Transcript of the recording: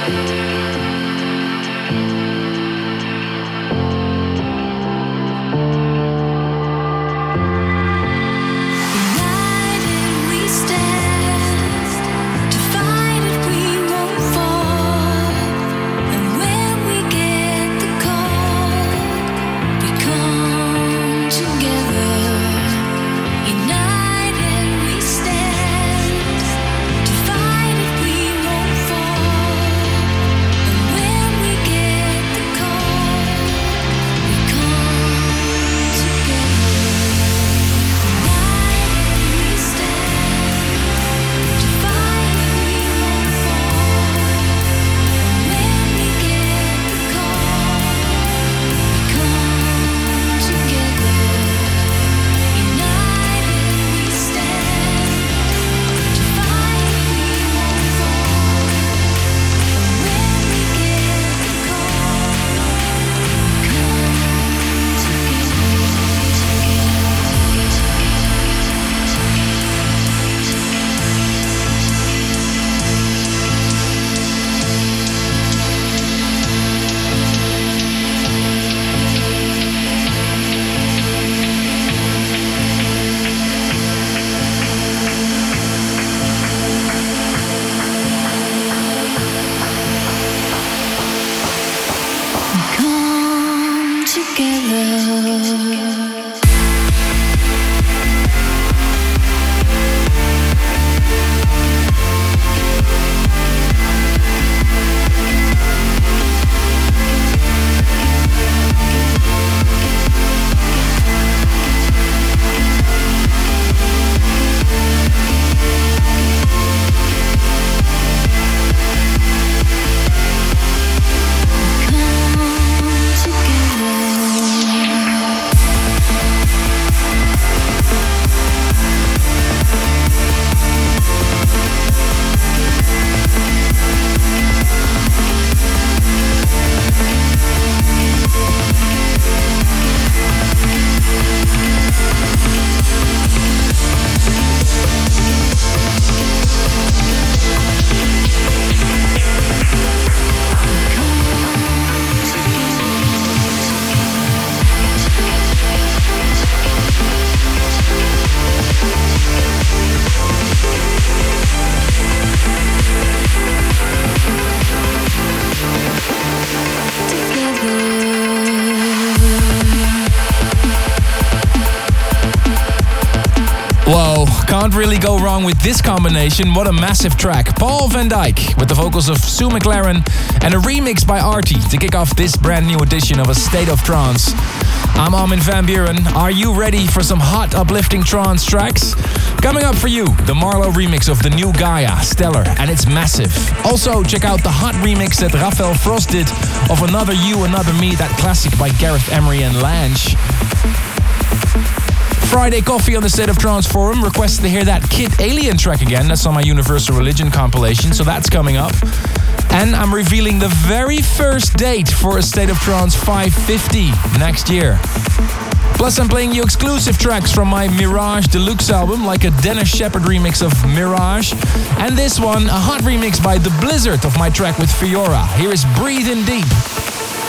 Can't really go wrong with this combination. What a massive track. Paul van Dyk with the vocals of Sue McLaren and a remix by Artie to kick off this brand new edition of A State of Trance. I'm Armin van Buuren. Are you ready for some hot, uplifting trance tracks? Coming up for you, the Marlowe remix of the new Gaia, Stellar, and it's massive. Also, check out the hot remix that Rafael Frost did of Another You, Another Me, that classic by Gareth Emery and Lange. Friday Coffee on the State of Trance forum requests to hear that Kid Alien track again. That's on my Universal Religion compilation, so that's coming up. And I'm revealing the very first date for A State of Trance 550 next year. Plus, I'm playing you exclusive tracks from my Mirage Deluxe album, like a Dennis Shepard remix of Mirage. And this one, a hot remix by The Blizzard of my track with Fiora. Here is Breathe In Deep.